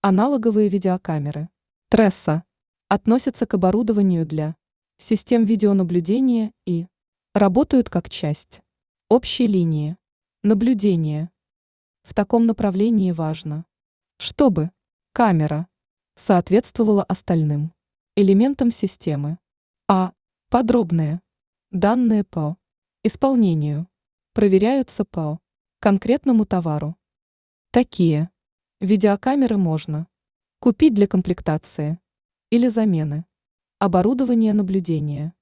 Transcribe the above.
Аналоговые видеокамеры. Тресса относятся к оборудованию для систем видеонаблюдения и работают как часть общей линии наблюдения. В таком направлении важно, чтобы камера соответствовала остальным элементам системы, а подробные данные по исполнению проверяются по конкретному товару. Такие видеокамеры можно купить для комплектации или замены оборудования наблюдения.